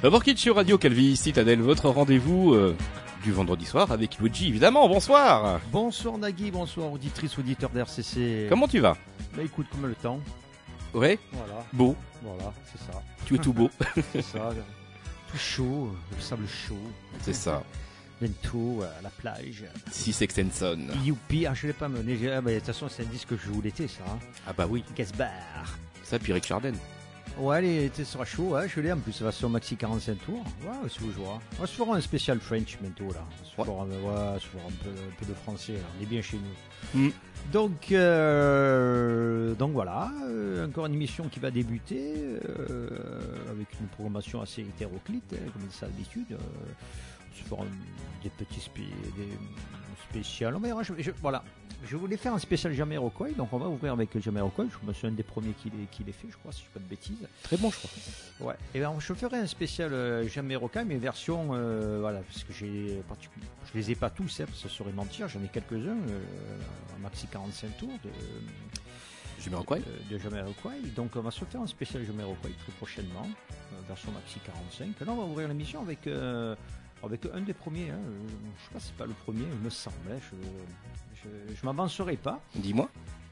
Vorkitch sur Radio Calvi, Citadel, votre rendez-vous du vendredi soir avec Luigi, évidemment. Bonsoir. Bonsoir Nagui, bonsoir auditrice, auditeur d'RCC. Comment tu vas? Bah écoute, comme le temps. Ouais. Voilà. Beau. Voilà, c'est ça. Tu es tout beau. C'est ça. Tout chaud, le sable chaud. C'est ça. Vento, à la plage. Six Extenson. Youpi, je l'ai pas mené. De toute façon, c'est un disque que je joue l'été, ça. Hein. Ah bah oui. Gasbar. Ça, puis Rick Chardin. Ouais, l'été sera chaud, ouais, je l'ai en plus, ça va sur Maxi 45 tours. Ouais, si vous jouez. On va se faire un spécial French bientôt, là. On va se faire un peu de français, là. On est bien chez nous. Donc voilà, encore une émission qui va débuter avec une programmation assez hétéroclite, comme c'est d'habitude. On se fera des petits spéciales. On verra, voilà. Je voulais faire un spécial Jamiroquai, donc on va ouvrir avec Jamiroquai. Je me souviens un des premiers qui l'ait fait, je crois, si je ne dis pas de bêtises. Très bon, je crois. Ouais. Et bien, je ferai un spécial Jamiroquai, mais version, voilà, parce que je les ai pas tous, parce que ça serait mentir. J'en ai quelques-uns, en maxi 45 tours de Jamiroquai. Donc, on va se faire un spécial Jamiroquai très prochainement, version maxi 45. Là, on va ouvrir l'émission avec un des premiers. Hein. Je sais pas si c'est pas le premier, il me semble. Hein. Je m'avancerai pas. Dis-moi.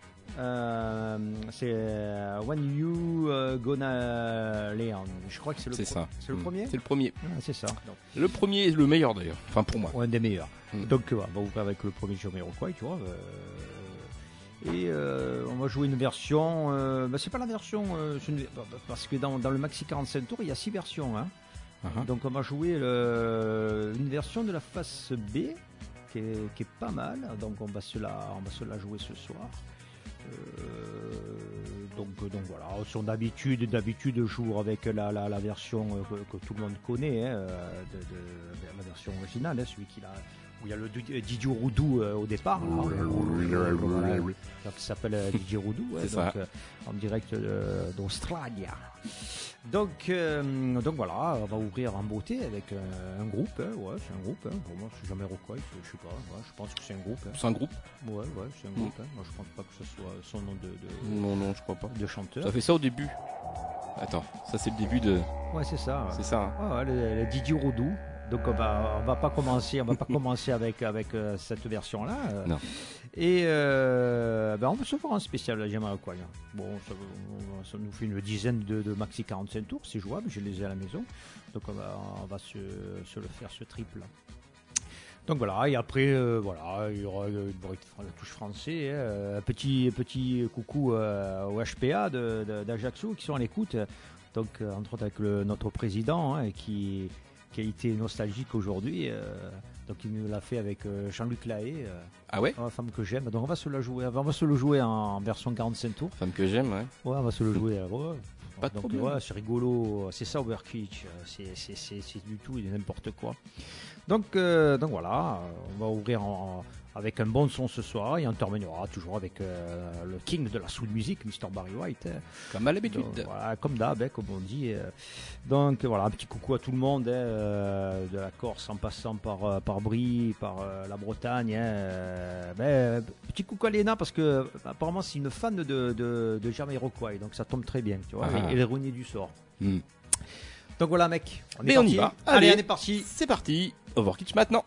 C'est When You Gonna Learn. Je crois que c'est le premier. C'est le premier. C'est le premier. Ah, c'est ça. Donc. Le premier est le meilleur d'ailleurs. Enfin pour moi. Ouais, un des meilleurs. Donc on va ouvrir avec le premier Jamiroquai, tu vois. Et on va jouer une version. C'est pas la version. Parce que dans le maxi 45 tours, il y a 6 versions. Hein. Donc on va jouer une version de la face B qui est pas mal. Donc on va se la jouer ce soir. Donc voilà. D'habitude je joue avec la version que tout le monde connaît, hein, de la version originale, hein, celui où il y a le Didier Roudou au départ. Qui s'appelle Didier Roudou, en direct d'Australie. Donc voilà, on va ouvrir en beauté avec un groupe. Hein, ouais, c'est un groupe. Hein. Pour moi, c'est Jamiroquai, je sais pas. Ouais, je pense que c'est un groupe. Hein. C'est un groupe. Ouais, c'est un groupe. Hein. Moi, je pense pas que ce soit son nom Non, je crois pas. De chanteur. Ça fait ça au début. Attends, ça c'est le début de. Ouais, c'est ça. C'est ça. Hein. Ouais, le Didier Roudou. Donc on va pas commencer avec cette version là. Non. Et on va se faire un spécial Jamiroquai. Bon, ça nous fait une dizaine de maxi 45 tours, c'est jouable, je les ai à la maison. Donc on va se le faire ce triple. Donc voilà, et après il y aura la touche français, hein, petit coucou au HPA d'Ajaccio qui sont à l'écoute. Donc entre autres avec notre président, hein, qui a été nostalgique aujourd'hui, donc il nous l'a fait avec Jean-Luc Lahaye. Ah ouais. Femme que j'aime. Donc on va se le jouer en version 45 tours. Femme que j'aime, ouais. Ouais, on va se le jouer. Ouais. Pas de problème. Ouais, c'est rigolo. C'est ça Overkitch. C'est du tout et n'importe quoi. Donc voilà, on va ouvrir avec un bon son ce soir et on terminera toujours avec le king de la soul music, Mr. Barry White. Comme à l'habitude. Voilà, comme d'hab, hein, comme on dit. Donc voilà, un petit coucou à tout le monde, hein, de la Corse en passant par Brie, par la Bretagne. Hein, petit coucou à Léna parce que apparemment c'est une fan de Jamiroquai, donc ça tombe très bien, tu vois. Et l'ironie du sort. Donc voilà mec, on y va. Allez, on est parti. C'est parti. Overkitch maintenant.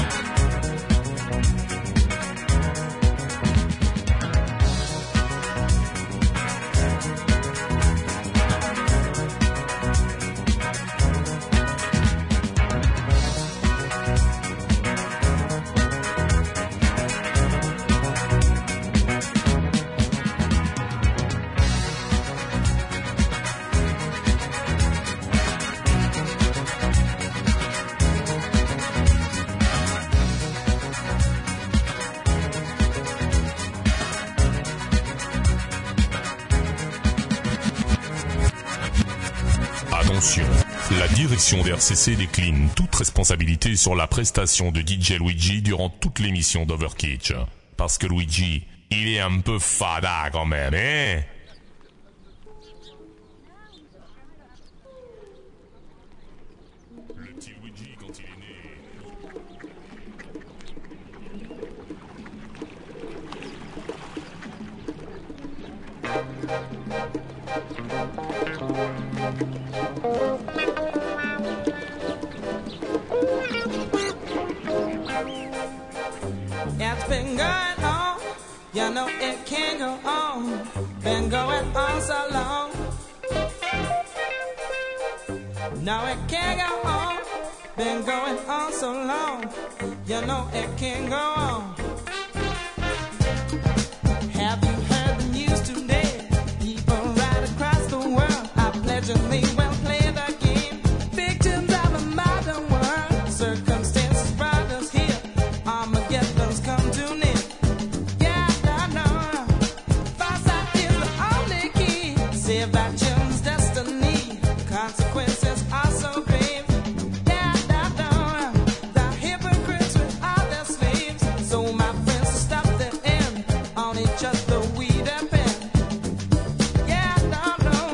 La direction d'RCC décline toute responsabilité sur la prestation de DJ Luigi durant toute l'émission d'Overkitch. Parce que Luigi, il est un peu fada quand même, hein? Le petit Luigi, quand il est né... You know it can't go on, been going on so long. Now it can't go on, been going on so long. You know it can't go on. Have you heard the news today? People right across the world are pledging they will play the game. Victims of a modern world, circumstances brought us here. Armageddon's come to near. Yeah, I know. Foresight is the only key. Save our children's destiny. Consequences are so grave. Yeah, I know. The hypocrites with all their slaves. So my friends, stop the end. On each other we depend. Yeah, I know.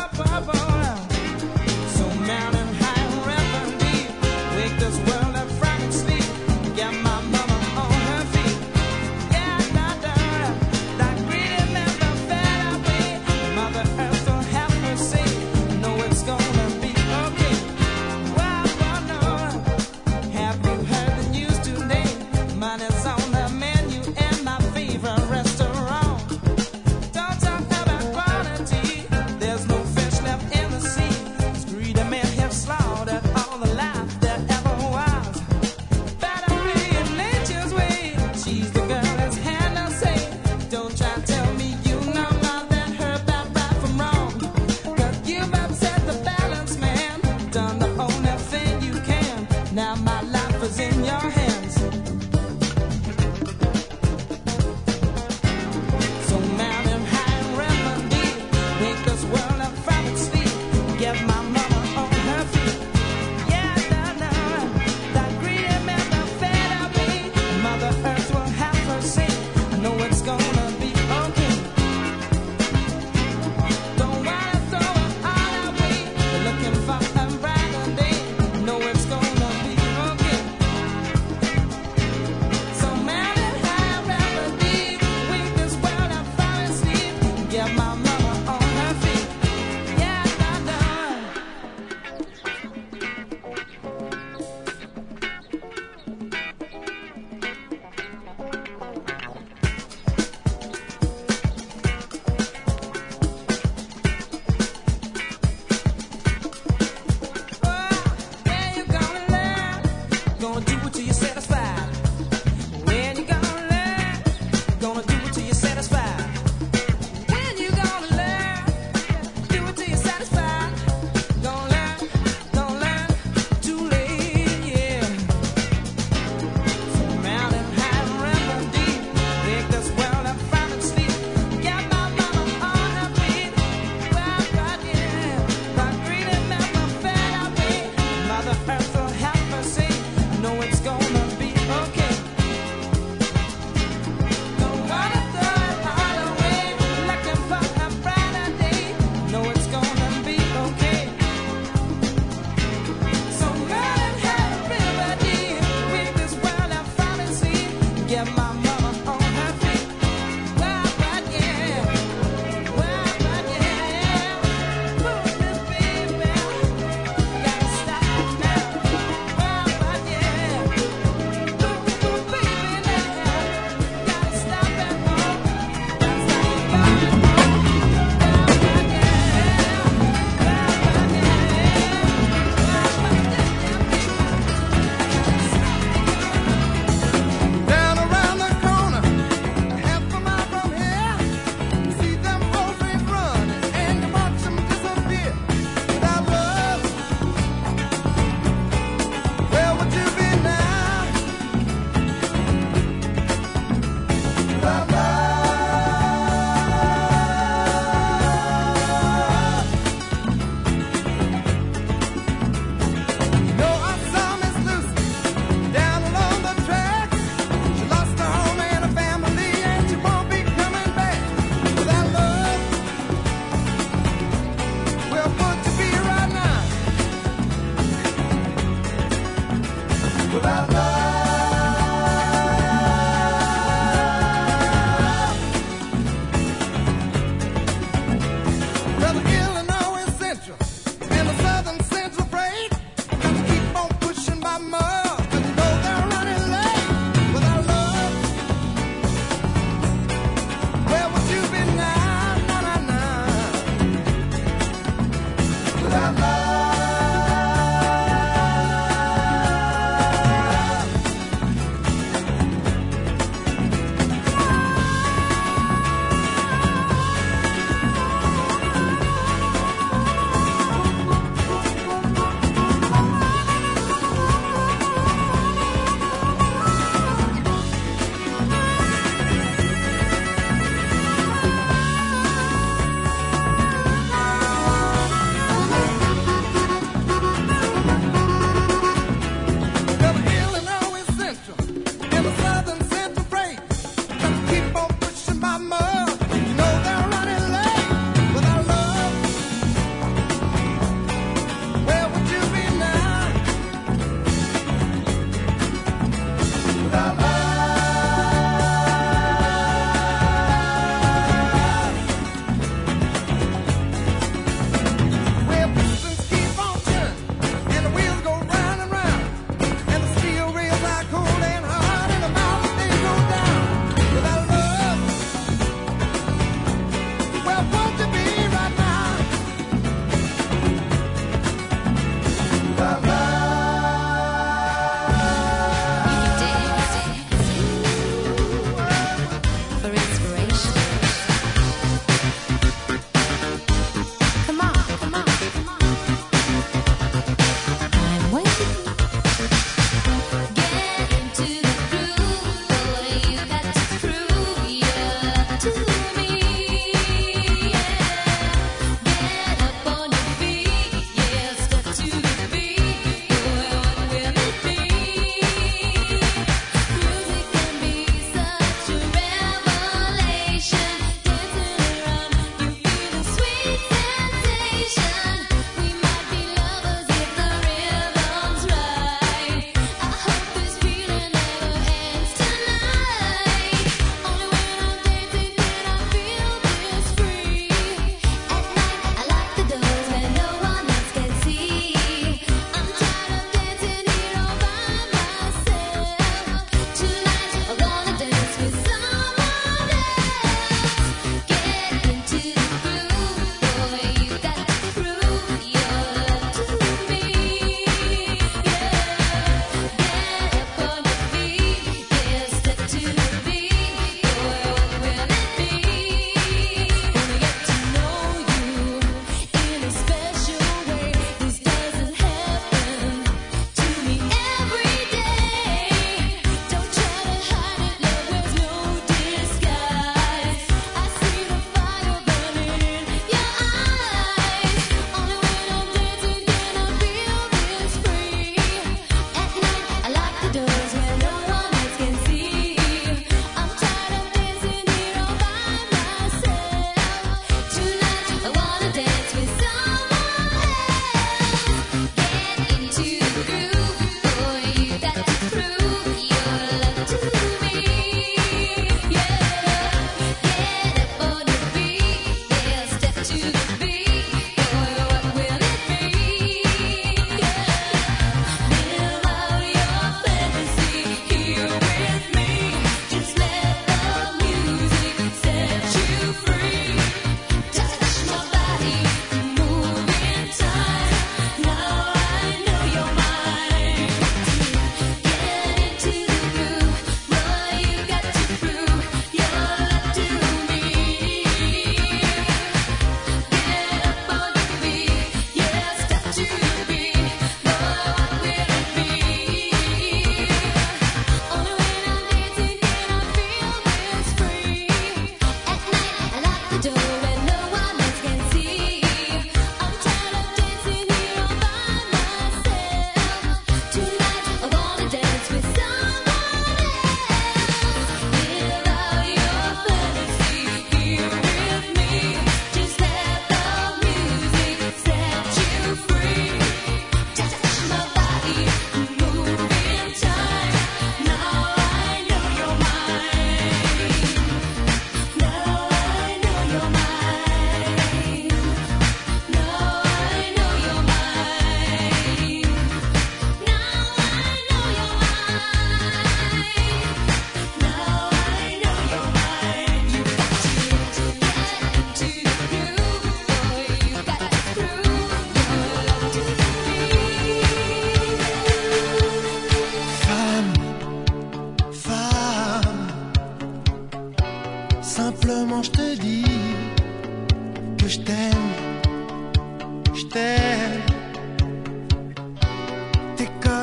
So mountain high and reverend deep. Wake this world up from its sleep. Get my mama on her feet. Yeah, I know. That greedy man that fed away. Mother Earth will have mercy. Know it's gonna be okay. Well, no. Have you heard the news today? Money's on the menu in my favorite restaurant. Don't talk about quality. There's no fish left in the sea. This greedy man have slaughtered all the life that ever was. Better be in nature's way. She's the girl that's had no say. Don't try to tell me you know more than her about right from wrong. 'Cause you've upset the balance, man. Done the only thing you can. Now my life is in your hands. So mountain high and reverend deep. Wake this world up from its sleep. Get my mama on her feet. Yeah, I know. That greedy man that fed up me. Mother Earth will have her say. I know it's gonna be okay. Don't wanna throw it all away. We're looking for a brighter day. Know it's gonna be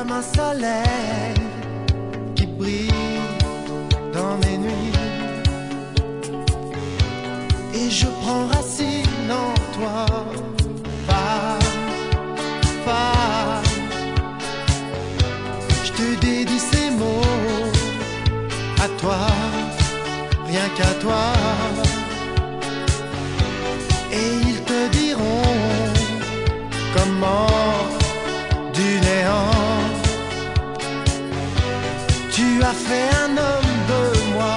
comme un soleil qui brille dans mes nuits. Et je prends racine en toi, femme, femme. Je te dédie ces mots à toi, rien qu'à toi. Et ils te diront comment du néant tu as fait un homme de moi.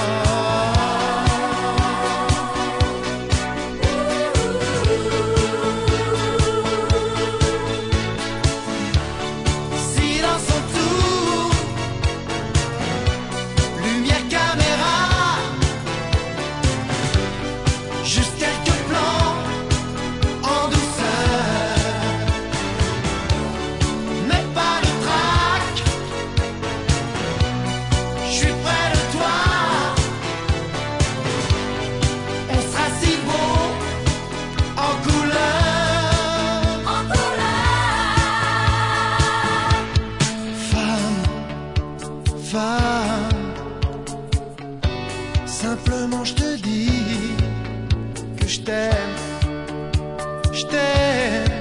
Simplement je te dis que je t'aime, je t'aime.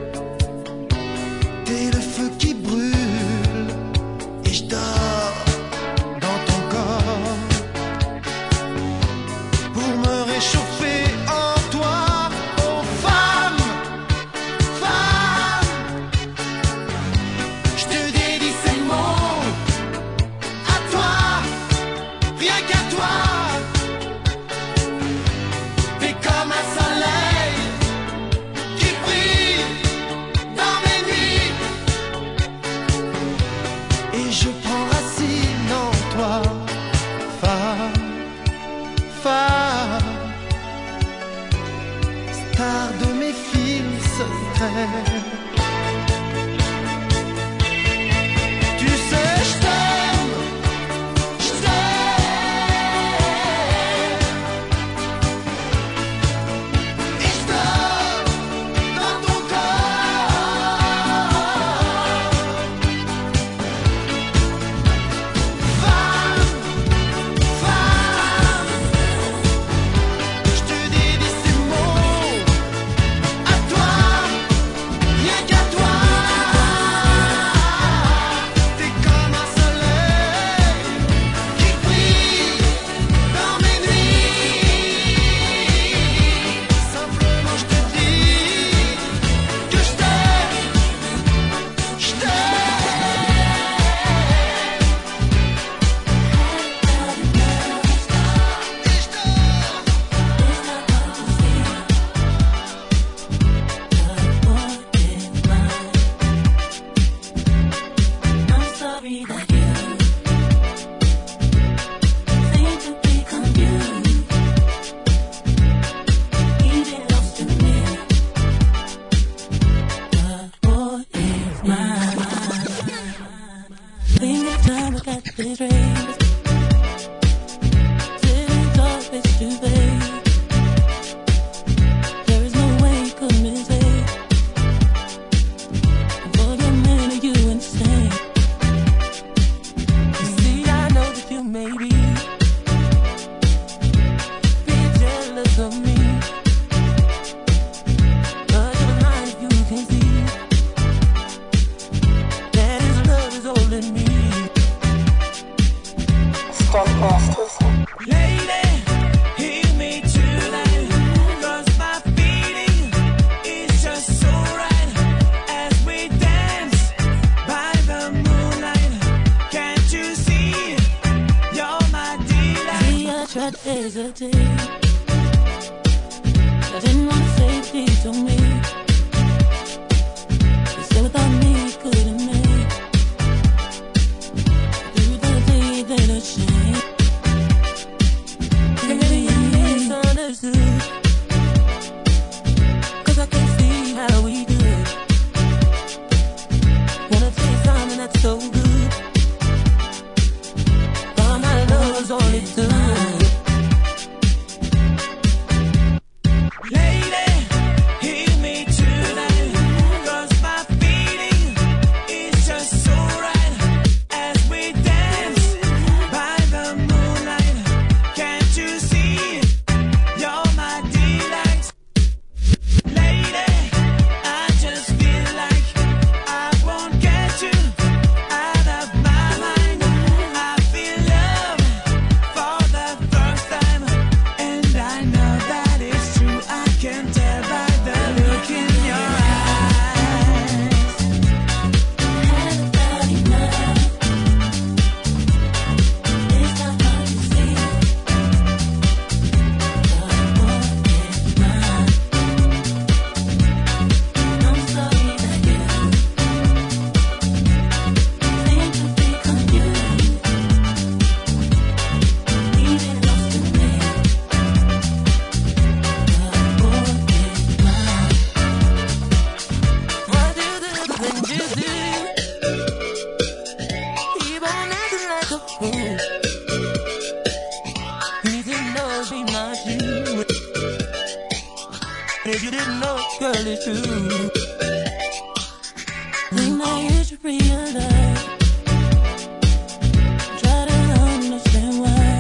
T'es le feu qui brûle et je dors dans ton corps pour me réchauffer en toi. Oh femme, femme, je te dédie ces mots à toi, rien qu'à toi. Star de mes films secrets. Tu sais, je t'aime, je t'aime. Et je dors dans ton corps. Femme, femme, je te dédie ces mots à toi, rien qu'à toi. T'es comme un soleil qui brille dans mes nuits. Simplement je te dis que je t'aime, je I'm sorry that you seem to be confused, even lost in me. The boy is mine. Think it's time to catch this race. It's always too late. There is no way you could mistake. For the minute you insane. You see, I know that you may be jealous of me, but you're blind if you can see that his love is holding me. Lady, hear me tonight, 'cause my feeling is just so right as we dance by the moonlight. Can't you see you're my delight? See, I tried to hesitate. I didn't want to say please to me. You said without me you couldn't make. Do the day that I shame. Maybe you misunderstood, 'cause I can't see how we do it. Wanna taste something that's so good. All my love's all it took. Lady, hear me really true. Think my age to realize. Try to understand why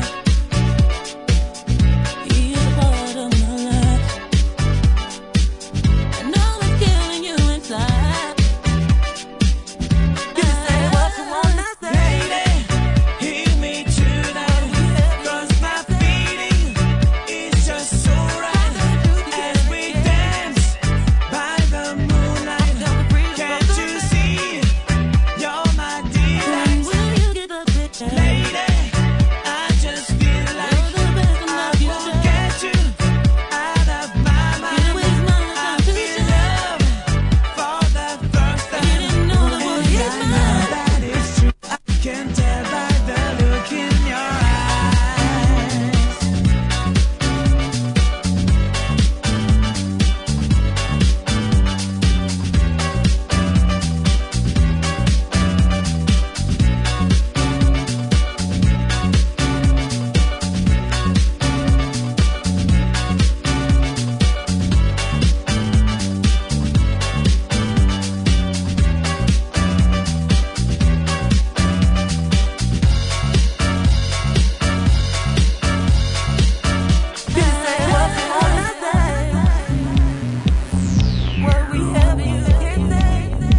he is a part of my life. I know it's killing you inside. You say what you wanna say. Lady, hear me tonight, 'cause my feeling is just so right. As we dance by the moonlight, can't you see? You're my delight. Will you get the picture? Lady, I just feel like I won't get you out of my mind. I feel love for the first time. I know that it's true. I can tell by the look in your eyes. You say what you wanna say. What we have you can say.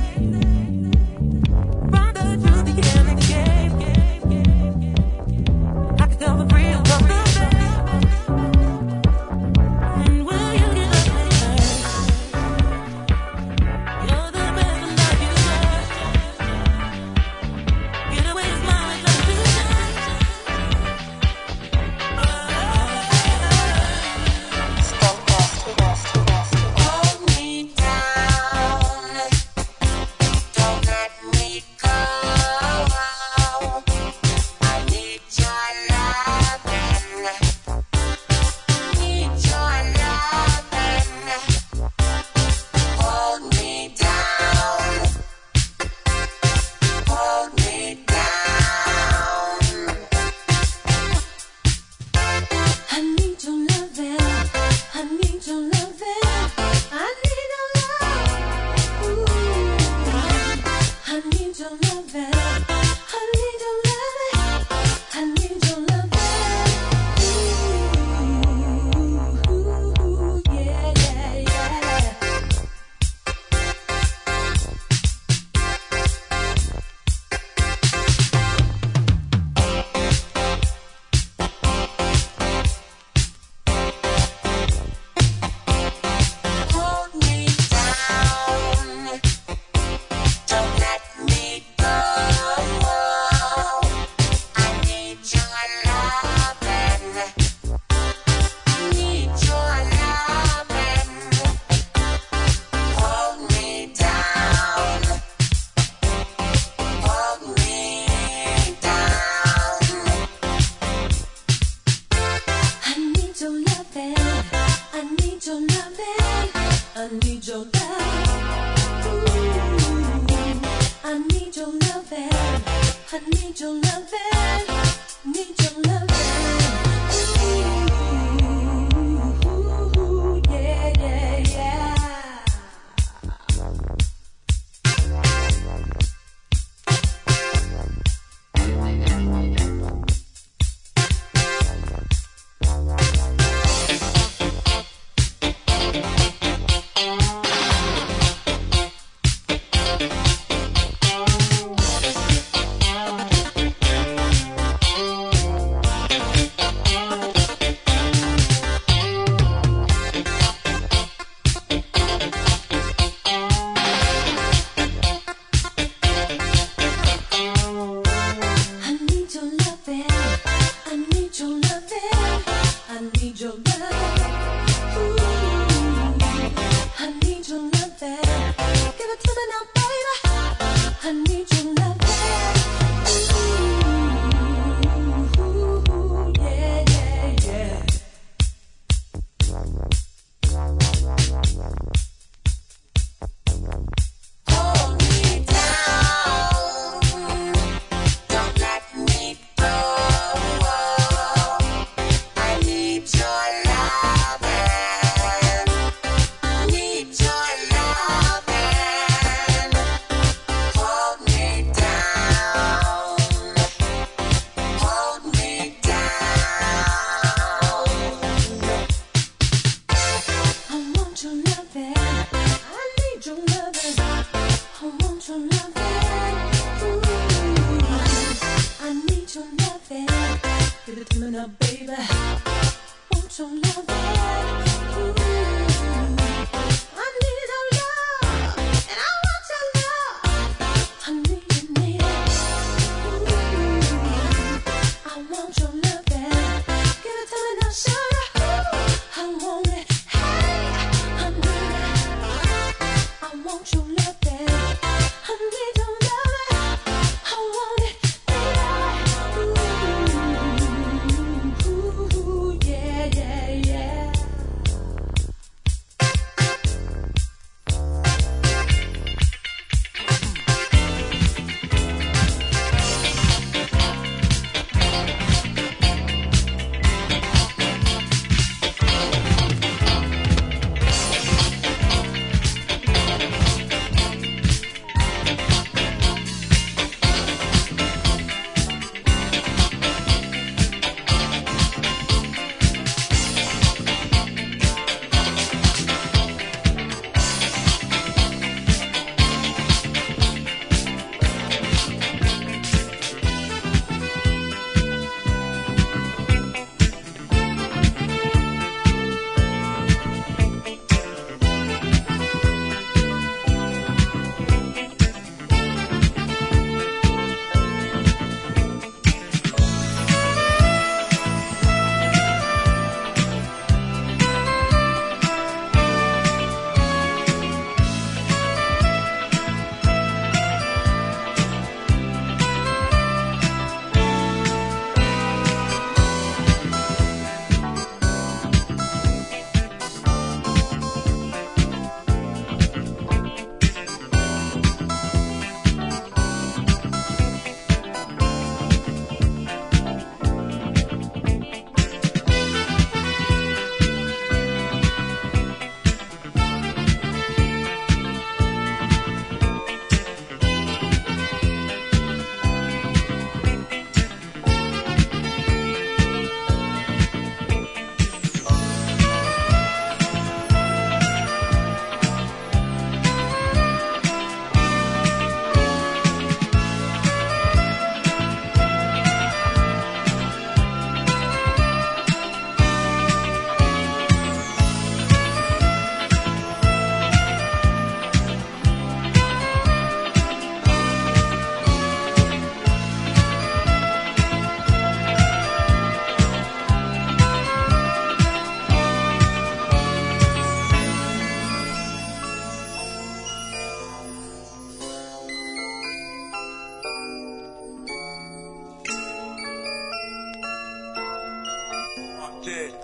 From the truth you can't escape. I can tell the freedom of the day. And will you get the picture? You're the best and love you deserve. Get away, smile and don't be shy. Hold me down, don't let me go. I need your loving, need your loving. Hold me down, hold me down. I need your loving, I need your loving, I need your love. Ooh, I need your loving, I need your loving, I need your loving. Ooh, yeah, yeah, yeah. Hold me down, don't let me go. I need your loving, need your loving. Hold me down, hold me down. I need your loving, I need your loving, I need your love. Ooh, I need your loving, I need your loving, need your loving. Ooh, yeah, yeah, yeah.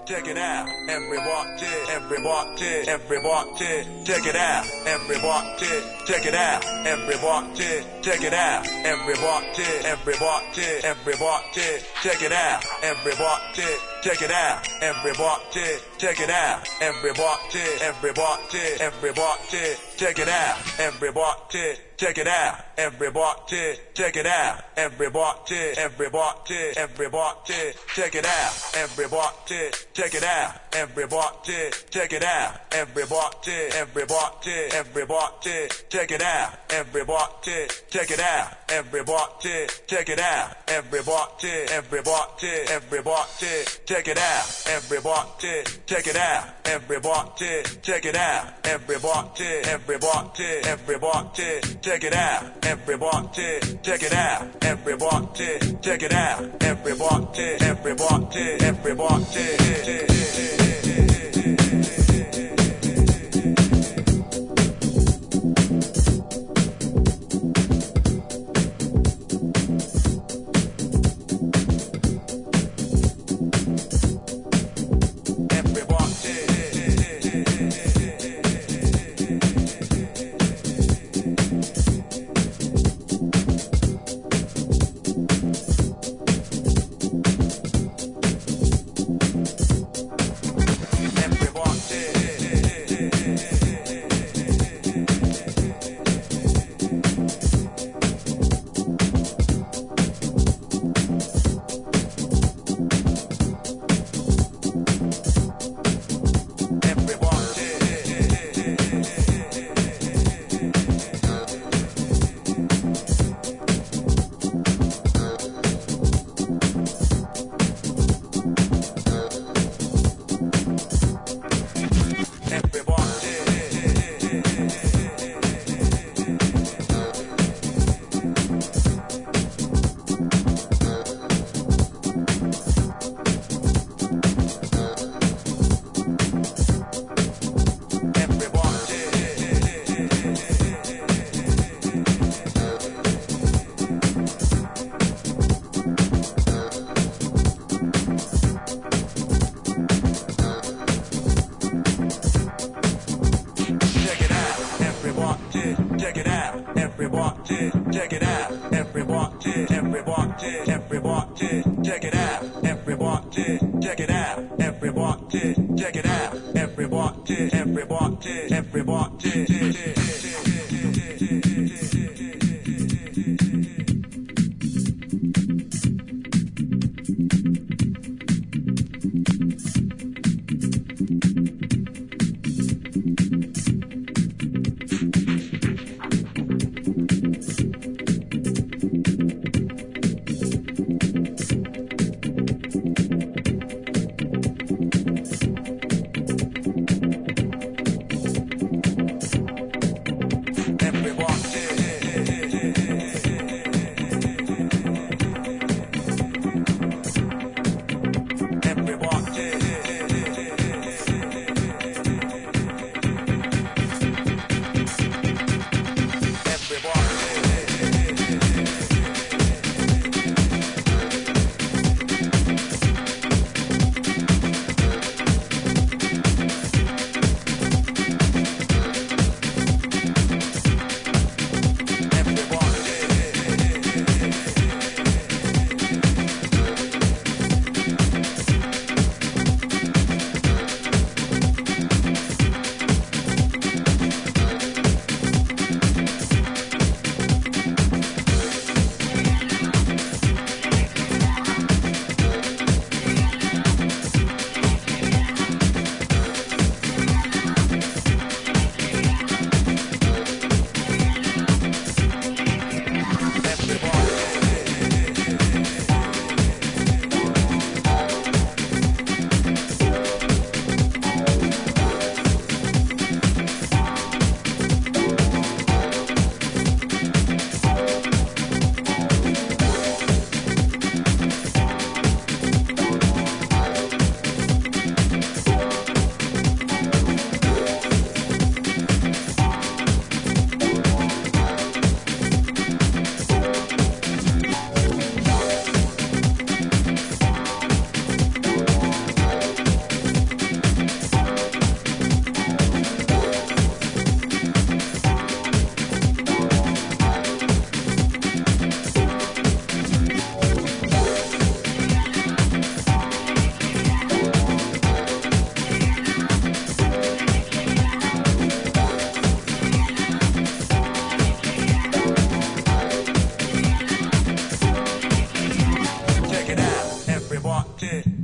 check it out. Everybody, everybody, everybody, check it out. Everybody, check it out. Everybody, check it out. Everybody, everybody, everybody, check it out. Everybody, check it out. Everybody, check it out. Everybody, everybody, everybody, check it out. Everybody, check it out. Everybody, check it out. Everybody, everybody, everybody, check it out. Everybody, check it out. Everybody, check it out. Everybody, everybody, everybody, check it out. Everybody, check it out. Everybody, check it out. Everybody, everybody, everybody, check it out. Everybody, check it out. Everybody, check it out. Everybody, everybody, everybody, check it out. Everybody, check it out. Everybody, check it out. Everybody, everybody, everybody.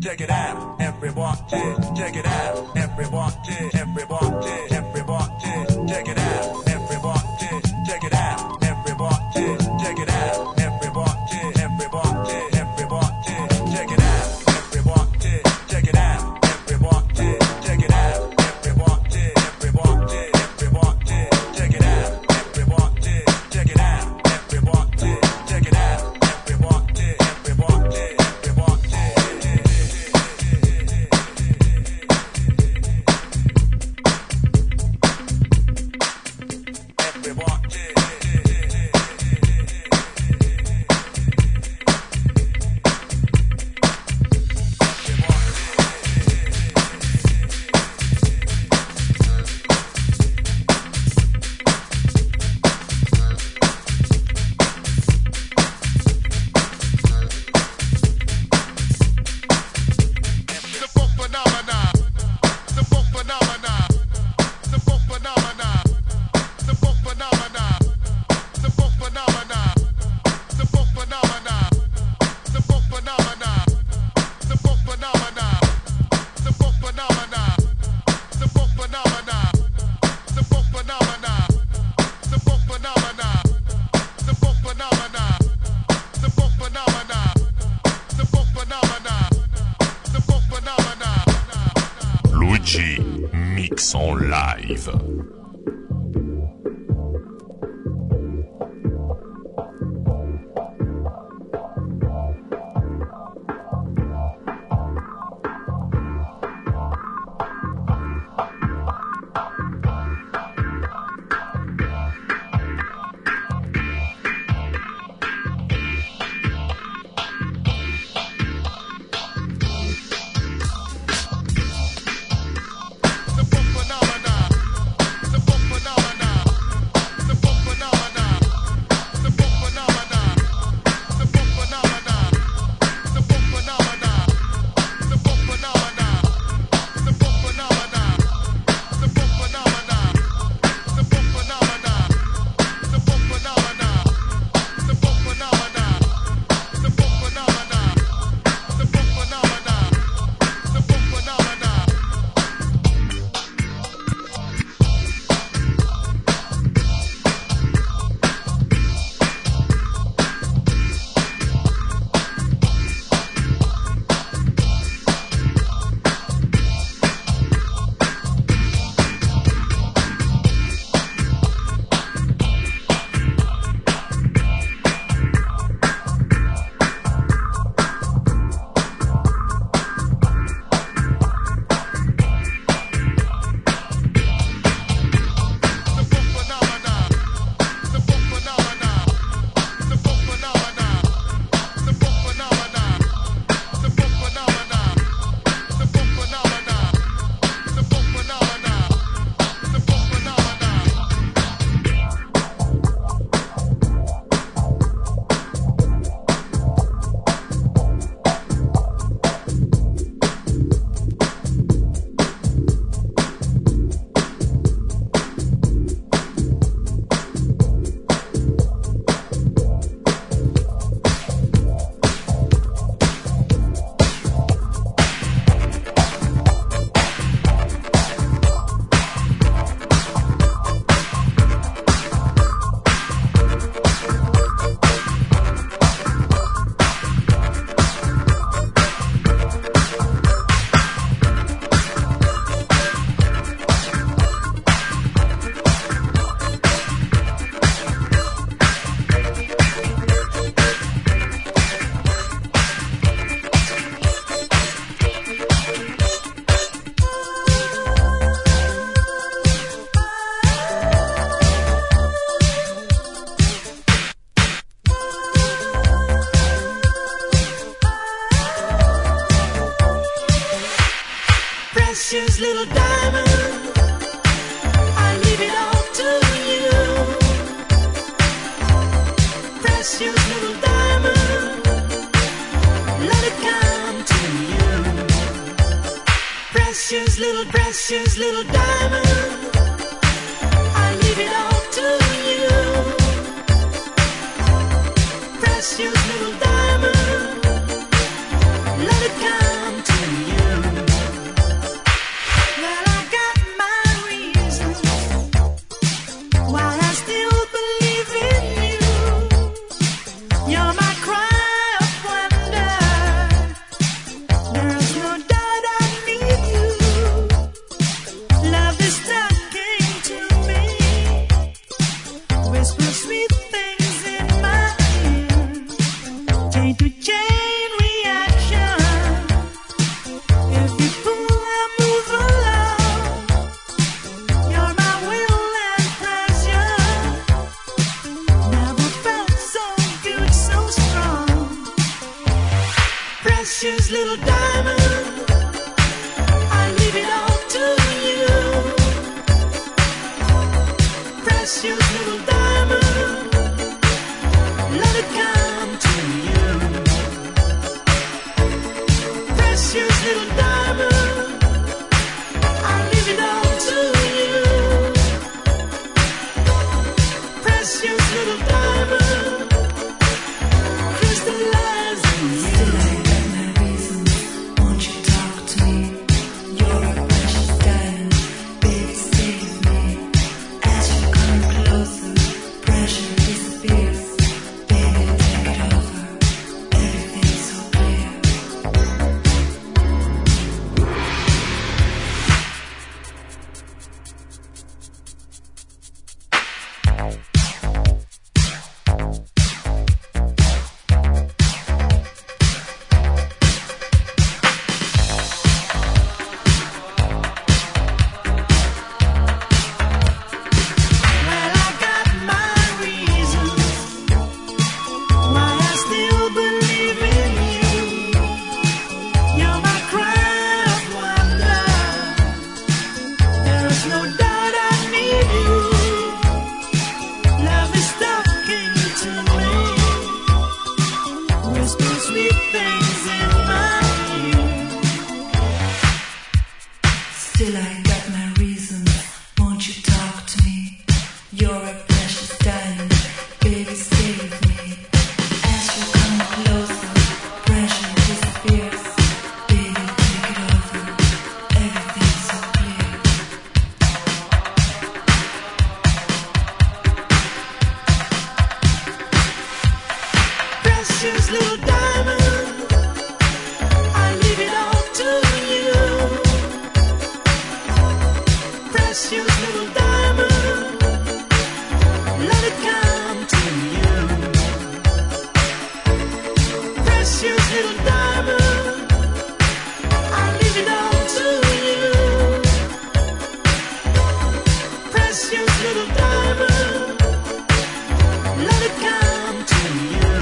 check it out. Everybody, check it out. Everybody, everybody, everybody, check it out. Everybody, check it out. Everybody, check it out. Everybody, everybody, everybody, check it out. Everybody, check it out. Everybody, check it out. Everybody, everybody, everybody, check it out. Everybody, check it out. Everybody, check it out. Everybody, everybody, Luigi mix en live. precious little diamond, I leave it all to you. Precious little diamond, let it come to you. Precious little diamond, I leave it all to you. Precious little diamond, let it come to you. Precious little diamond, I leave it all to you. Precious little diamond, let it come to you. Precious little diamond, I leave it all to you. Precious little diamond, crystallize in you. Still I got my reasons, won't you talk to me? You're a precious diamond, baby stay with me. As you come closer, pressure disappears. Baby take it over, everything's so clear. Well, I got my reasons why I still believe in you. You're my crown of wonder. There is no doubt I need you. Love is talking to me. Whisper sweet things in my ear. Still I got my reasons, won't you talk to me? You're a precious diamond, baby stay with me. As you come closer, pressure disappears. Baby take it over, everything's so clear. Precious little diamond, I leave it all to you. Precious little diamond, let it come to you. Precious little diamond, I leave it all to you. Precious little diamond, let it come to you.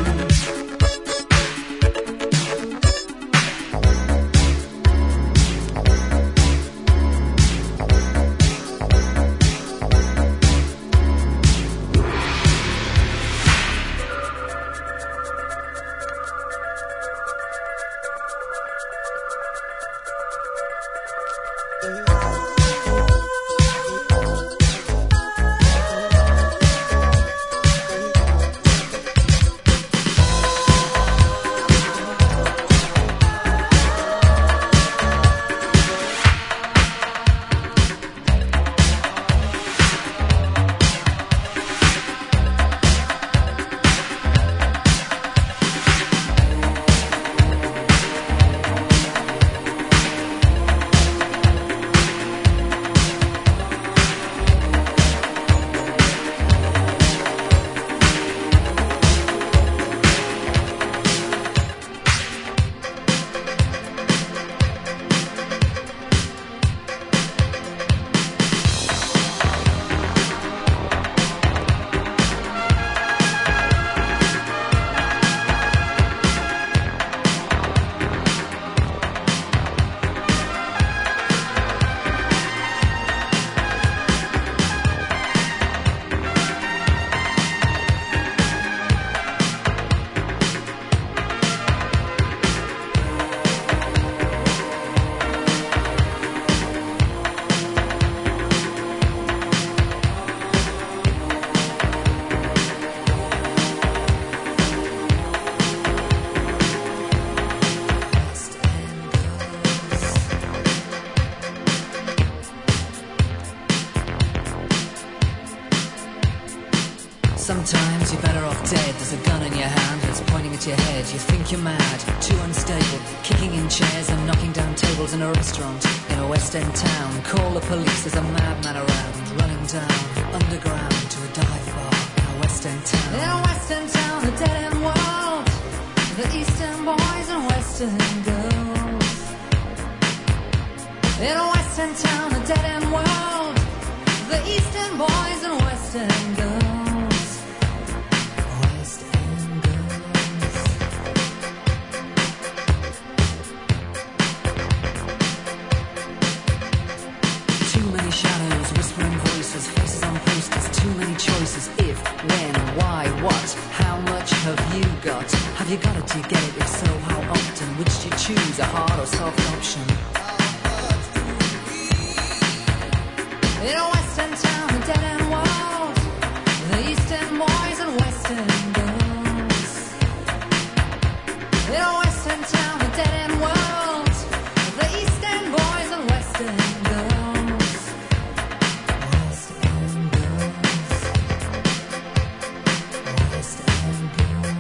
Sometimes you're better off dead. There's a gun in your hand, it's pointing at your head. You think you're mad, too unstable, kicking in chairs and knocking down tables in a restaurant in a West End town. Call the police, there's a madman around, running down underground to a dive bar in a West End town. In a West End town, a dead end world, the Eastern boys and Western girls. In a West End town, a dead end world, the Eastern boys and Western girls. West End girls. not? Have you got it? Do you get it? If so, how often? Which do you choose, a hard or soft option? In a western town, a dead-end world, the eastern boys and western girls. In a western town, a dead-end world, the eastern boys and western girls. Western girls. Western girls.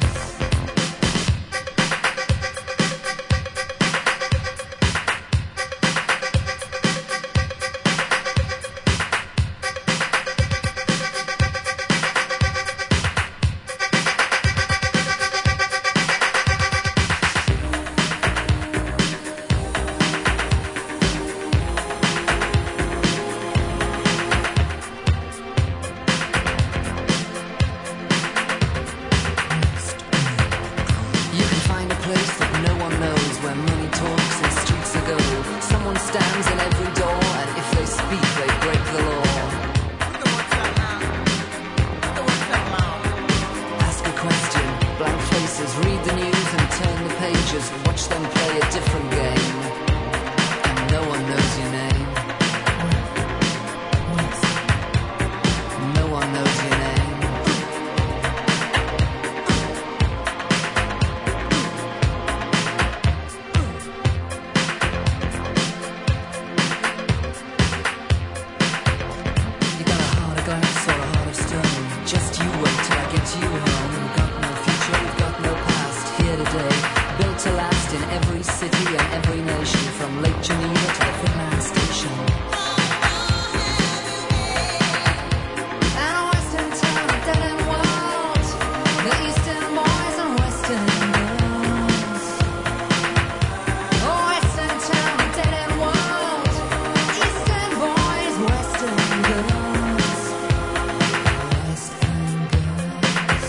You can find a place that no one knows, where money talks and streets are gold. Someone stands in every door, and if they speak, they break the law. Ask a question, blank faces, read the news and turn the pages. Watch them play a different game, and no one knows your name. No one knows your name. You got a heart of glass or a heart of stone. Just you wait till I get you home. You've got no future, you've got no past. Here today, built to last in every city and every nation, from Lake Geneva to the Finland Station. And a western town, a dead-end world, the eastern boys and western girls. A western town, a dead-end world, eastern boys, western girls. Western girls.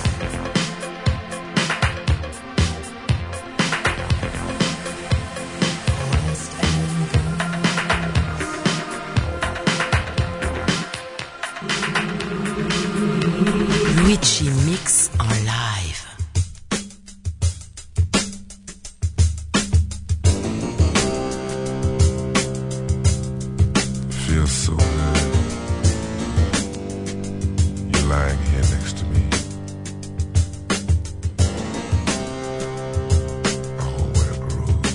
Luigi Mix en live. Feels so good. You're lying here next to me. Oh, what a groove.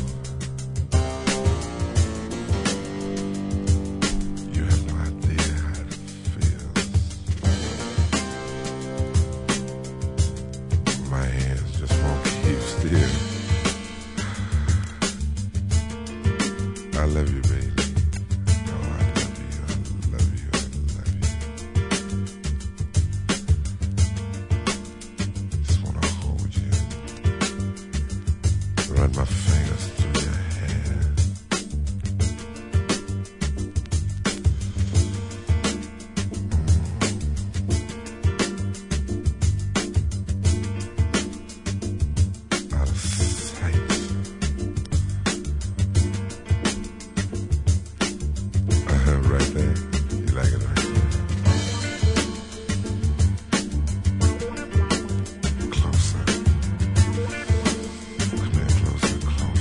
You have no idea how it feels. My hands just won't keep still. I love you, baby. Oh, I love you, I love you, I love you. Just wanna hold you. Run my fingers through your hair. Out of sight. Right there. You like it right there. Closer. Come here, closer, closer.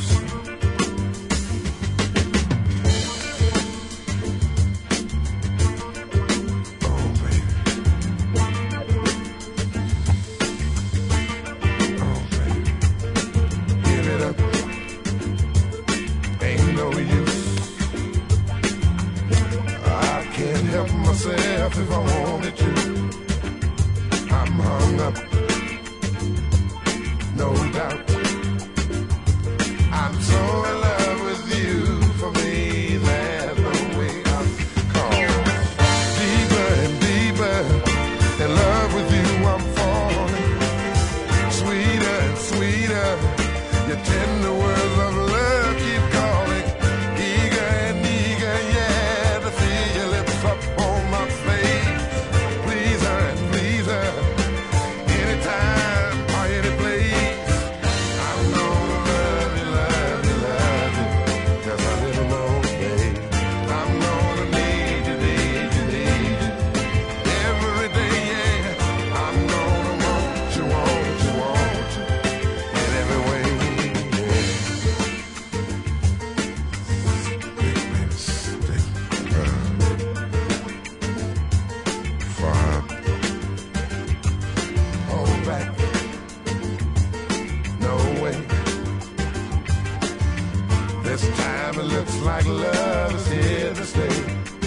looks like love is here to stay.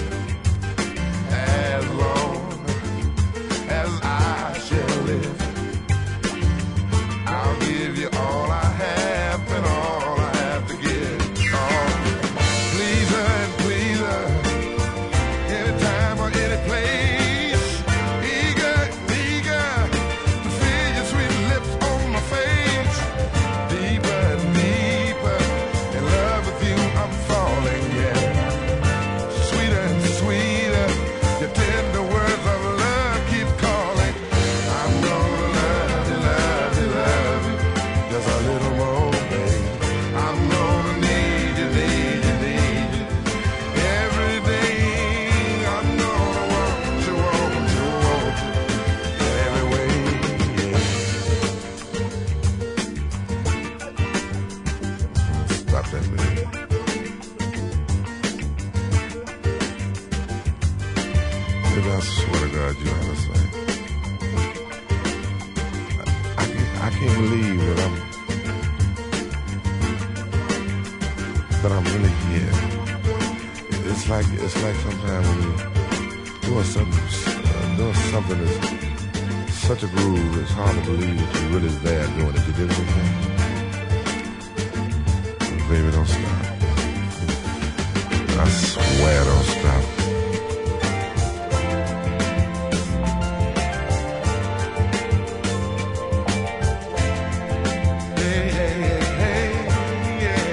As long as I shall live, I'll give you all I have and all I have to give. Oh, please her and please her, anytime or any place. Eager, eager to feel your sweet lips on my face. Deeper and deeper in love with you, I'm falling, yeah. Sweeter and sweeter, your tender words of love keep calling. I'm gonna love you, love you, love you, just a little more, babe. I'm gonna need you, need you, need you every day. I'm gonna want you, want you, want you every way, yeah. Stop that, baby. Baby, I swear to God, you have a thing. I can't believe that I'm really here. It's like sometimes when you're doing something that's such a groove, it's hard to believe that you're really there doing it. You did anything? Baby, don't stop. I swear, don't stop. Hey, hey, hey, hey, yeah.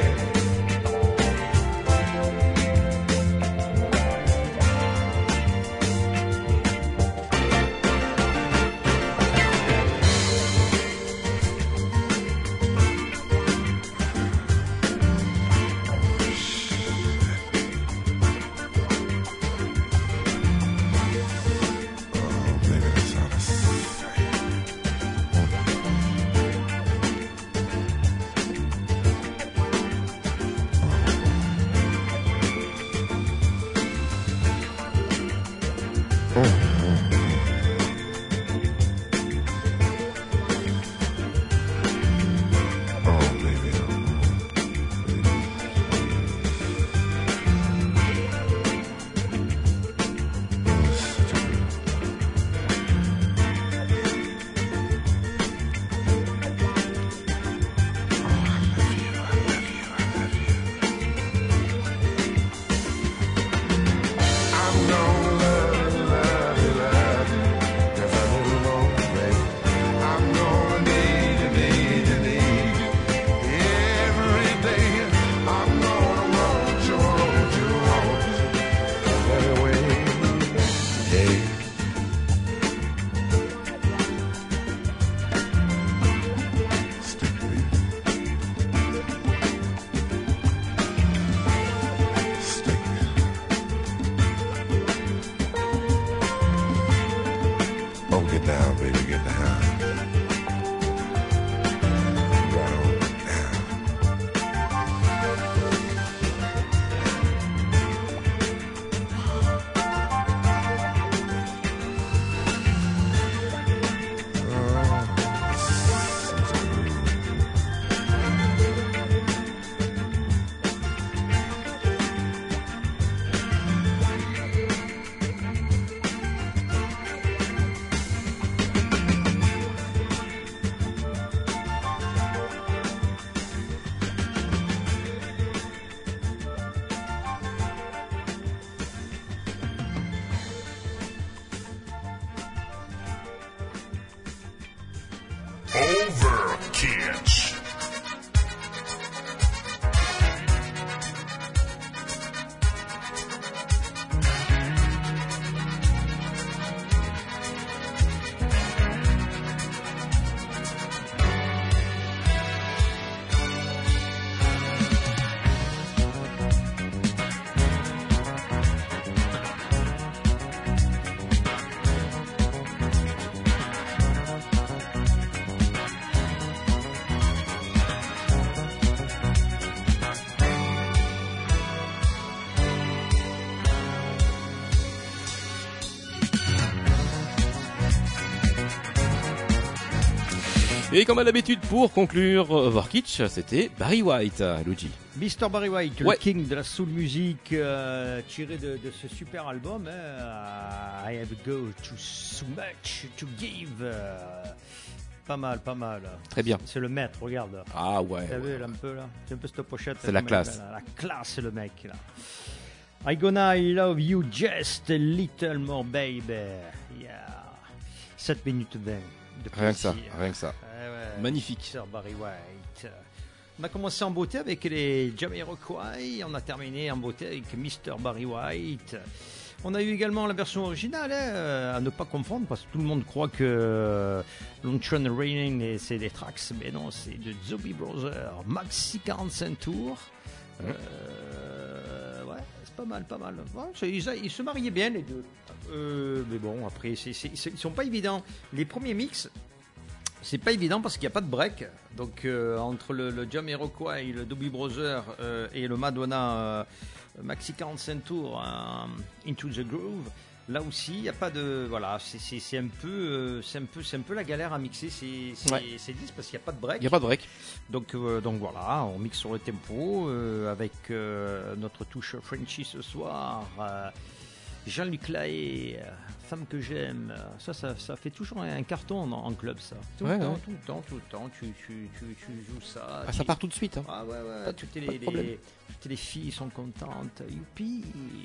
Et comme à l'habitude, pour conclure Overkitsch, c'était Barry White, Luigi. Mr. Barry White, Ouais. le king de la soul music, tiré de ce super album, I have got so much to give. Pas mal, pas mal. Très bien. C'est le maître, regarde. Ah ouais. T'as vu là, un peu là? C'est un peu cette pochette. C'est la comme classe. elle est, là. La classe, c'est le mec là. I gonna love you just a little more, baby. Yeah. 7 minutes 20. De Rien que ça, plaisir. rien que ça. Ouais, ouais. Magnifique. Sir Barry White. On a commencé en beauté avec les Jamiroquai, on a terminé en beauté avec Mr. Barry White. On a eu également la version originale, à ne pas confondre, parce que tout le monde croit que Longshore Raining c'est des tracks, mais non, c'est de Zombie Brothers, Maxi 45 tours. Ouais, c'est pas mal, pas mal. Ouais, ils se mariaient bien les deux. Mais bon, après, ils sont pas évidents. Les premiers mix, c'est pas évident parce qu'il n'y a pas de break. Donc entre le Jamiroquai, le Doobie Brothers et le Madonna Maxi 45 tours Into the Groove, là aussi il n'y a pas de voilà, c'est un peu la galère à mixer ces disques parce qu'il n'y a pas de break. Il n'y a pas de break. Donc voilà, on mixe sur le tempo avec notre touche Frenchy ce soir. Jean-Luc Lahaye, femme que j'aime, ça fait toujours un carton en club, ça. Tout le temps, tu joues ça. Ah, ça part tout de suite. Hein. Ah ouais, Pas toutes de problème. toutes les filles sont contentes. Youpi.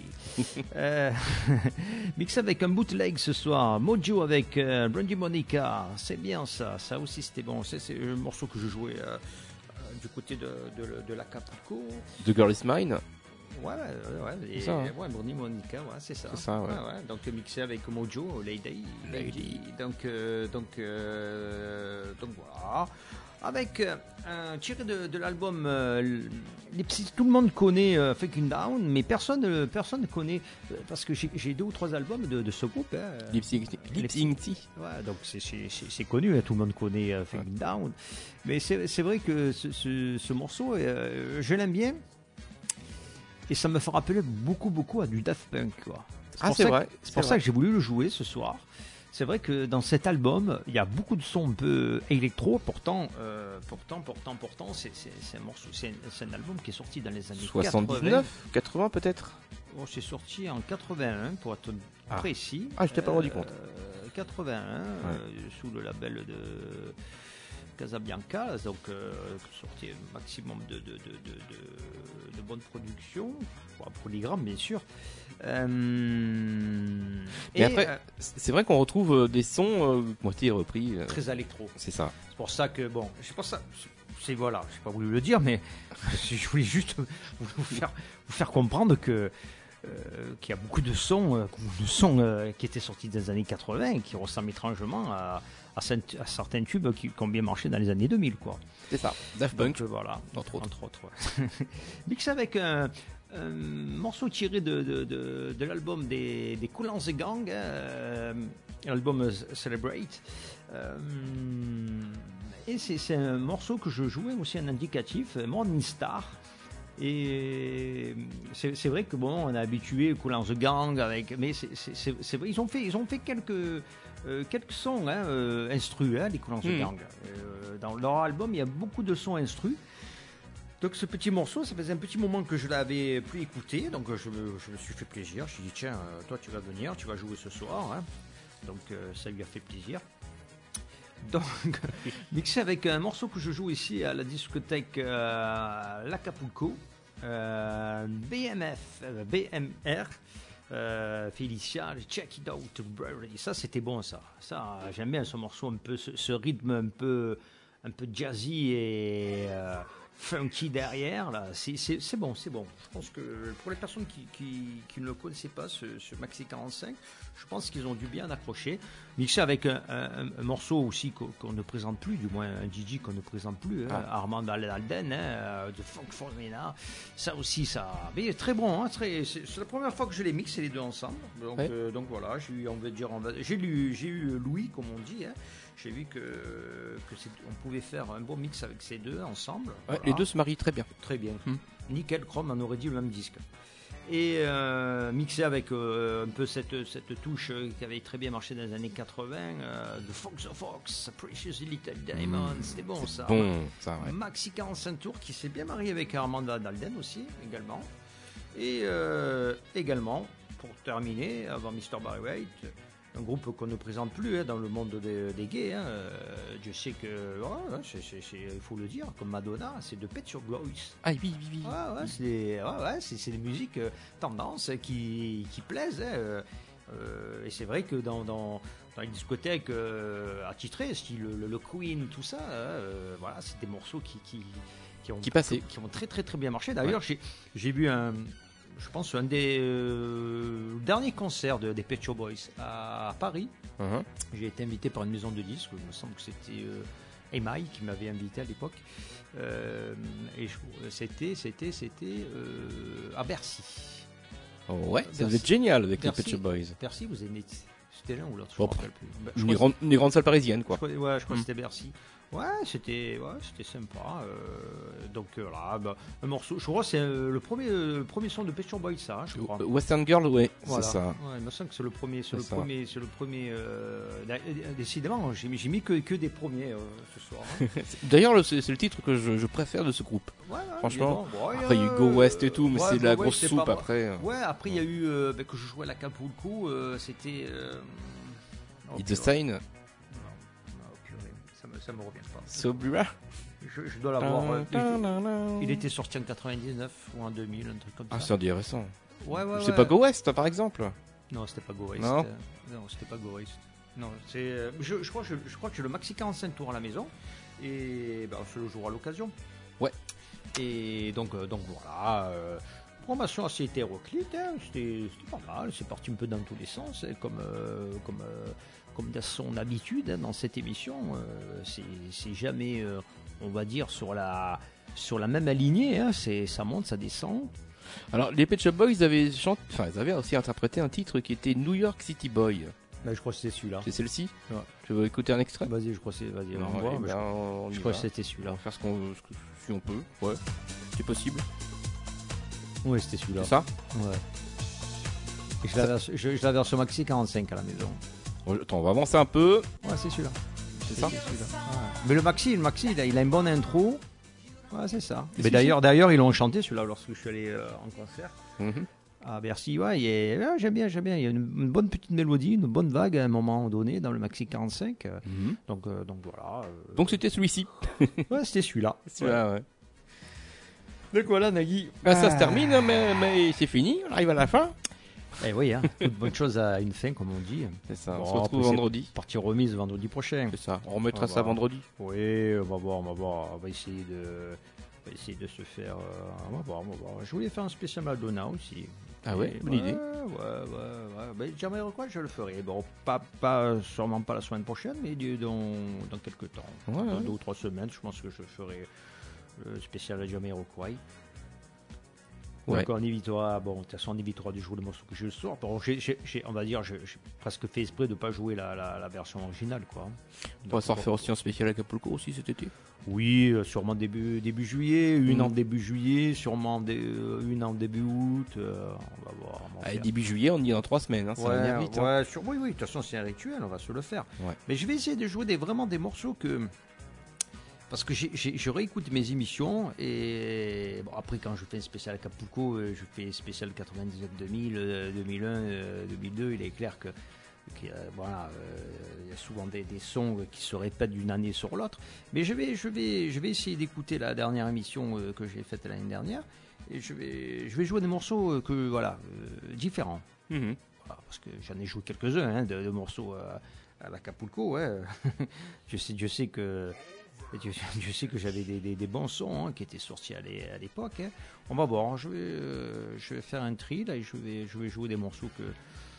Mix avec un bootleg ce soir. Mojo avec Brandy Monica. C'est bien ça. Ça aussi c'était bon. C'est le morceau que je jouais du côté de l'Acapulco. The Girl Is Mine. Ouais, et, ça, hein. ouais, Brandy Monica, ouais, c'est ça. C'est ça, ouais. Donc mixé avec Mojo, Lady. Donc voilà. Avec un tiré de l'album, tout le monde connaît Faking Down, mais personne ne connaît parce que j'ai 2 ou 3 albums de ce groupe. Lip Sync Tea. Ouais, donc c'est connu, hein, tout le monde connaît Faking Down. Mais c'est vrai que ce morceau, je l'aime bien. Et ça me fait rappeler beaucoup à du Daft Punk, quoi. C'est vrai. C'est pour ça que j'ai voulu le jouer ce soir. C'est vrai que dans cet album, il y a beaucoup de sons un peu électro. Pourtant, c'est un morceau, c'est un album qui est sorti dans les années 79, 80 peut-être. Oh, c'est sorti en 81 pour être précis. Ah, je t'ai pas rendu compte. 81, sous le label de Casabianca, donc sorti un maximum de bonnes productions, pour un Polygram bien sûr. Et après, c'est vrai qu'on retrouve des sons moitié repris. Très électro. C'est ça. C'est pour ça que bon, c'est pour ça. Voilà, j'ai pas voulu le dire, mais je voulais juste vous faire comprendre que qu'il y a beaucoup de sons qui étaient sortis dans les années 80 et qui ressemblent étrangement à certains tubes qui ont bien marché dans les années 2000, quoi. C'est ça. Daft Punk, voilà, entre autres. Ouais. Mix avec un morceau tiré de l'album des Kool and the Gang, l'album Celebrate. Et c'est un morceau que je jouais aussi un indicatif, Morning Star. Et c'est vrai que bon, on est habitué Kool and the Gang mais c'est vrai, ils ont fait quelques sons instrus, les Kool and the Gang. Dans leur album, il y a beaucoup de sons instrus. Donc ce petit morceau, ça faisait un petit moment que je l'avais plus écouté, donc je me suis fait plaisir. Je me suis dit tiens, toi tu vas venir, tu vas jouer ce soir, hein. Donc ça lui a fait plaisir. Donc mixé avec un morceau que je joue ici à la discothèque l'Acapulco, BMR, Felicia, Check It Out, Brother. Ça c'était bon, ça j'aime bien ce morceau, un peu ce rythme un peu jazzy et funky derrière là, c'est bon. Je pense que pour les personnes qui ne le connaissaient pas, ce Maxi 45, je pense qu'ils ont dû bien accrocher. Mixé avec un morceau aussi qu'on ne présente plus, du moins un DJ qu'on ne présente plus, Armand Alden, de Funk Formina. Ça aussi, mais très bon, hein, c'est la première fois que je les mixe les deux ensemble. Donc, donc voilà, j'ai eu Louis, comme on dit, hein. J'ai vu on pouvait faire un bon mix avec ces deux ensemble. Ouais, voilà. Les deux se marient très bien. Très bien. Nickel Chrome, on aurait dit le même disque. Et mixé avec un peu cette touche qui avait très bien marché dans les années 80, de Fox of Fox, Precious Little Diamond, c'était bon ça. Bon, ça, ouais. Maxi 45 tours qui s'est bien marié avec Armand Van Alden aussi, également. Et également, pour terminer, avant Mr. Barry White, un groupe qu'on ne présente plus dans le monde des gays. Je sais que, il faut le dire, comme Madonna, c'est de Pet Shop Boys. Ah oui. C'est des musiques tendances qui plaisent. Et c'est vrai que dans les discothèques attitrées, style le Queen, tout ça, voilà, c'est des morceaux qui ont très très très bien marché. D'ailleurs, j'ai vu je pense un des derniers concerts des Pet Shop Boys à Paris. J'ai été invité par une maison de disques, il me semble que c'était EMI qui m'avait invité à l'époque. Et c'était à Bercy. Oh ouais, ça devait être génial avec les Pet Shop Boys. Bercy, vous avez c'était l'un ou l'autre, je bon, me rappelle plus. Une grande salle parisienne, quoi. Je crois que c'était Bercy. Ouais, c'était sympa. Donc là, un morceau. Je crois que c'est le premier son de Pet Shop Boys, ça. Je crois. Western Girl, ouais, voilà. c'est ça. Ouais, il me semble que c'est le premier. Décidément, j'ai mis que des premiers ce soir. D'ailleurs, c'est le titre que je préfère de ce groupe. Ouais, franchement. Bon, après, il y a eu Go West et tout, mais c'est de la grosse soupe après. Ouais, après il y a eu que je jouais à l'Acapulco, c'était. It's the Sign. Ça me revient pas. Sobra. Je dois l'avoir. Il était sorti en 99 ou en 2000, un truc comme ça. Ah, c'est un dia récent. Ouais. C'est pas Go West, par exemple. Non, c'était pas Go West. Non, c'était pas Go West. Non, c'est. Je crois que j'ai le maxi 45 tours à la maison et on le jouera à l'occasion. Ouais. Et donc voilà. Formation assez hétéroclite, c'était pas mal. C'est parti un peu dans tous les sens, comme de son habitude dans cette émission. C'est jamais, on va dire, sur la même alignée. Ça monte, ça descend. Alors, les Pet Shop Boys ils avaient aussi interprété un titre qui était New York City Boy. Je crois que c'était celui-là. C'est celle-ci. Ouais. Tu veux écouter un extrait? Vas-y, je crois que c'est. Vas-y, non, on voit. Je crois que c'était celui-là. On va faire si on peut. Ouais, c'est possible. Ouais, c'était celui-là. C'est ça? Ouais. Et je la version maxi 45 à la maison. Attends, on va avancer un peu. Ouais, c'est celui-là. C'est ça? Ouais. Mais le maxi, il a une bonne intro. Ouais, c'est ça. Mais d'ailleurs, ils l'ont chanté celui-là lorsque je suis allé en concert à Bercy. Ouais, j'aime bien. Il y a une bonne petite mélodie, une bonne vague à un moment donné dans le maxi 45. Donc voilà. Donc c'était celui-ci. Ouais, c'était celui-là. Celui-là, ouais. Donc voilà, Nagui. Ça se termine, mais c'est fini. On arrive à la fin. Eh oui, toute bonne chose à une fin, comme on dit. C'est ça. On se retrouve vendredi. Partie remise vendredi prochain. C'est ça. On remettra ça vendredi. Oui, on va voir. On va essayer de se faire. On va voir. Je voulais faire un spécial Madonna aussi. Ah ouais, bonne idée. Ouais. Jamais quoi, je le ferai. Bon, sûrement pas la semaine prochaine, mais dans quelques temps. Dans 2 ou 3 semaines, je pense que je ferai le spécial Jamiroquai. Ouais. Donc on évitera, de toute façon on évitera de jouer le morceau que je sors. On va dire, j'ai presque fait exprès de ne pas jouer la version originale, quoi. On va s'en refaire aussi un spécial Acapulco aussi cet été. Oui, sûrement début juillet, une en début juillet, sûrement une en début août. On va voir. Début juillet, on y est dans 3 semaines, ça va venir vite. Oui, de toute façon c'est un rituel, on va se le faire. Ouais. Mais je vais essayer de jouer vraiment des morceaux que... Parce que je réécoute mes émissions et après quand je fais un spécial Acapulco, je fais spécial 99 2000, 2001, 2002, il est clair que il y a souvent des sons qui se répètent d'une année sur l'autre. Mais je vais essayer d'écouter la dernière émission que j'ai faite l'année dernière et je vais jouer des morceaux différents. Voilà, parce que j'en ai joué quelques-uns de morceaux à l'Acapulco. Ouais. je sais que j'avais des bons sons qui étaient sortis à l'époque. On va voir. Je vais faire un tri là et je vais jouer des morceaux que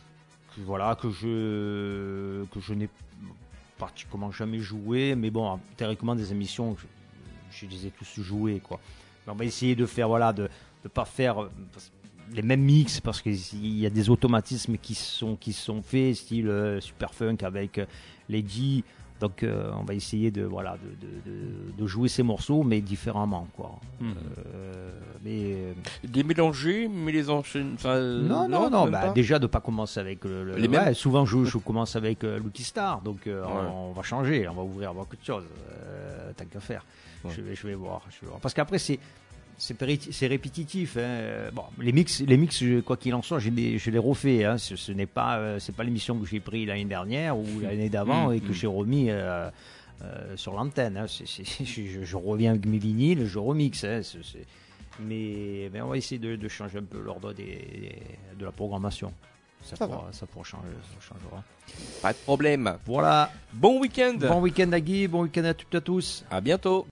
je n'ai pratiquement jamais joué. Mais bon, théoriquement des émissions, je les ai tous joués, quoi. Mais on va essayer de faire de pas faire les mêmes mix parce qu'il y a des automatismes qui sont faits, style super funk avec Lady. Donc on va essayer de jouer ces morceaux mais différemment, quoi. Mais Démélanger, mais les enchaîner. Enfin, non. même pas. Déjà de pas commencer avec Les mêmes. souvent je commence avec Lucky Star, donc on va changer, on va ouvrir beaucoup de choses. Tant qu'à faire, Ouais. je vais voir. Parce qu'après c'est répétitif. Hein. Bon, les mix, quoi qu'il en soit, je les refais. Hein. Ce n'est pas, c'est pas l'émission que j'ai pris l'année dernière ou l'année d'avant et que j'ai remis sur l'antenne. Hein. Je reviens avec mes vinyles, je remixe. Hein. Mais on va essayer de changer un peu l'ordre de la programmation. Ça pourra changer, ça changera. Pas de problème. Voilà. Bon week-end. Bon week-end à Guy, bon week-end à toutes et à tous. À bientôt.